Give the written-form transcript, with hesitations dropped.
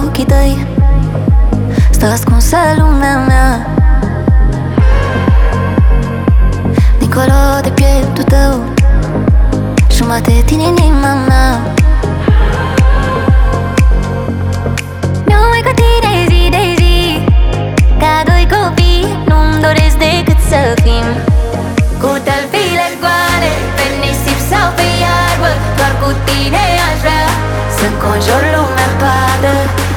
ochii tăi stă ascunsă lumea mea. Dincolo de pieptul tău, jumate din inima mea. Nu mai cu tine zi de zi, ca doi copii, nu-mi doresc decât să fim cu tălpile goale, pe nisip sau pe iarbă. Doar cu tine aș vrea să înconjur lumea toată.